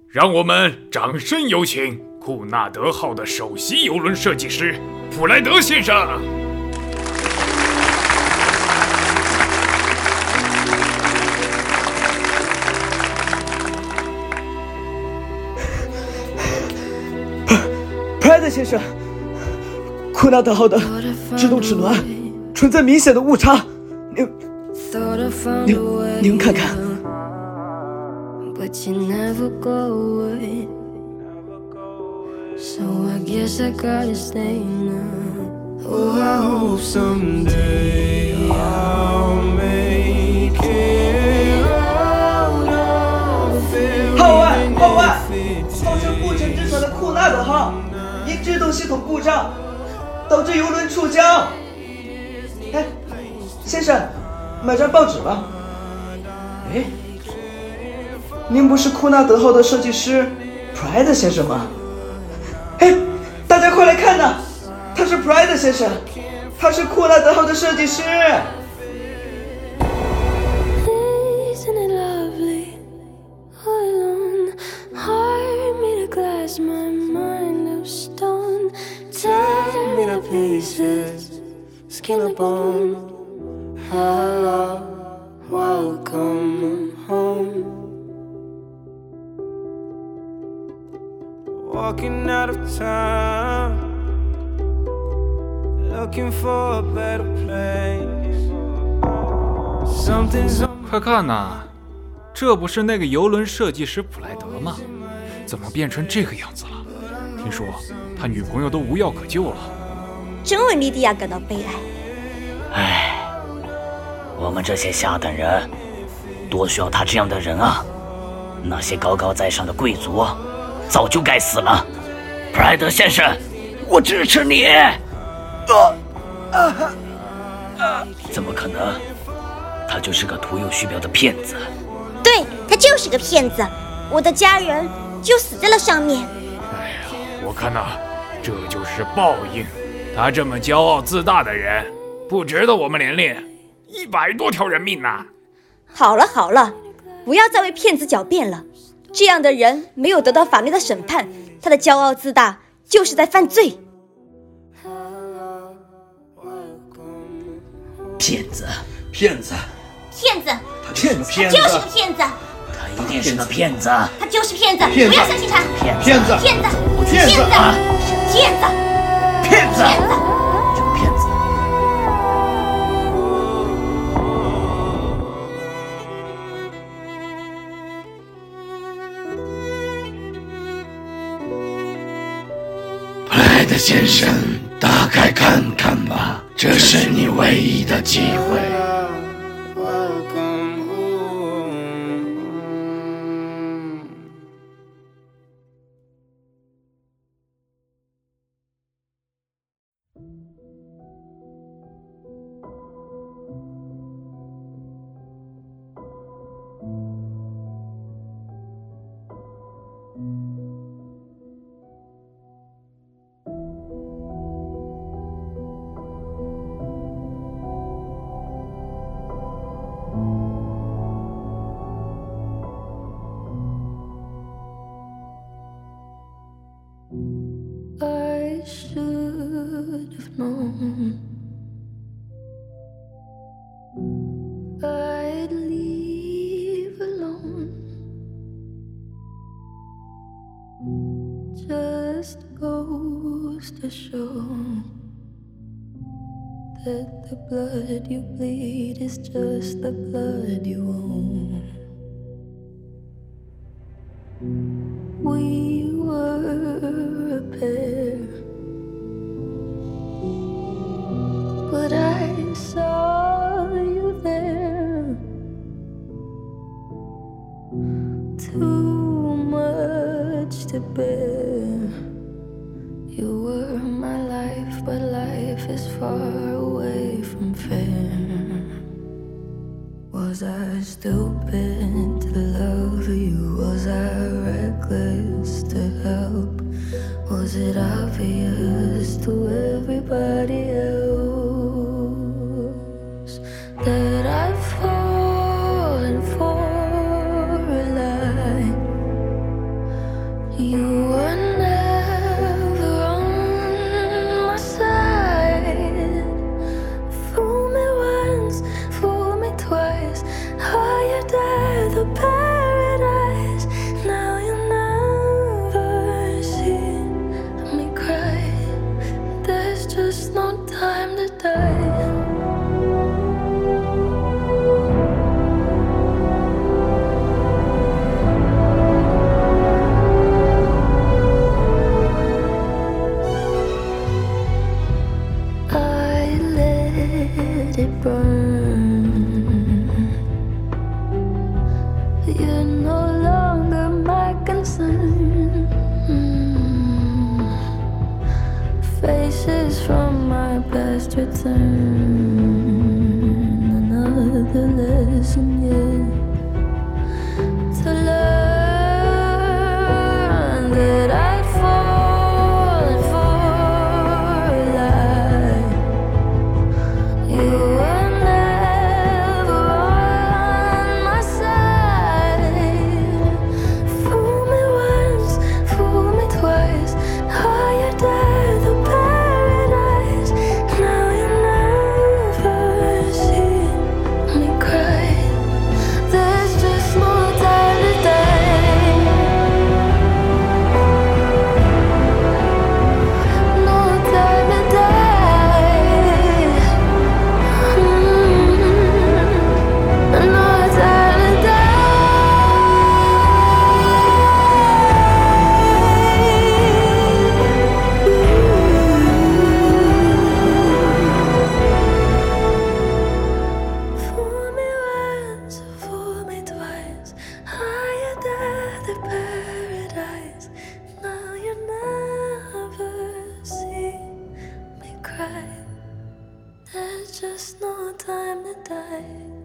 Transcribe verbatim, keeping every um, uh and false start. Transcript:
让我们掌声有请库纳德号的首席邮轮设计师普莱德先生。 普莱德先生，库纳德号的制动齿轮存在明显的误差，您您您看看。 But you never go away, so I guess I gotta stay now. Oh, I hope someday I'll make it out of it. 号外号外！号称不沉之船的库纳德号因制动系统故障导致邮轮触礁。哎，先生，买张报纸吧。哎。您不是库纳德号的设计师普莱德先生吗？哎，大家快来看呐，他是普莱德先生，他是库纳德号的设计师。 Isn't it lovely? Alone, heart made of glass, my mind of stone. Tear me to pieces, skin and bone. Hello, welcome home. Walking out of town, looking for a better place. Something's on. 快看呐，这不是那个邮轮设计师普莱德吗？怎么变成这个样子了？听说他女朋友都无药可救了。 真为莉迪亚感到悲哀。 唉，我们这些下等人多需要他这样的人啊！那些高高在上的贵族早就该死了。普莱德先生，我支持你。啊啊啊！怎么可能？他就是个徒有虚表的骗子。 对，他就是个骗子，我的家人就死在了上面。 哎呀，我看呐、啊，这就是报应。他这么骄傲自大的人，不值得我们连累一百多条人命呐、啊！ 好了好了，不要再为骗子狡辩了。这样的人没有得到法律的审判，他的骄傲自大就是在犯罪。 骗子， 骗子， 骗子， 他就是个骗子，他就是个骗子， 他一定是个骗子， 他就是骗子， 骗子不要相信他， 骗子， 骗子， 骗子， 骗子，骗子， 骗子， 骗子， 这个骗子。 普莱德先生，打开看看吧，这是你唯一的机会。 I should have known I'd leave alone. Just goes to show that the blood you bleed is just the blood you own. We were a pair, but I saw you there. Too much to bear. You were my life, but life is far away from fair. Was I stupid to love you? Was I reckless to help? Was it obvious to everybody else that I've fallen for a lie? You were never on my side. Fool me once, fool me twice. Higher than the paradise. Now you never see me cry. There's just no time to die. It burn. You're no longer my concern. Mm. Faces from my past return. Another lesson yet to learn that I'd fallen for a lie. You were never on my side. Fool me once, fool me twice. Higher than the paradise. Now you never see me cry. There's just no time to die. No time to die. No time to die. Fool me once, fool me twice. Higher than the paradise. Now you never see me cry. There's just no time to die.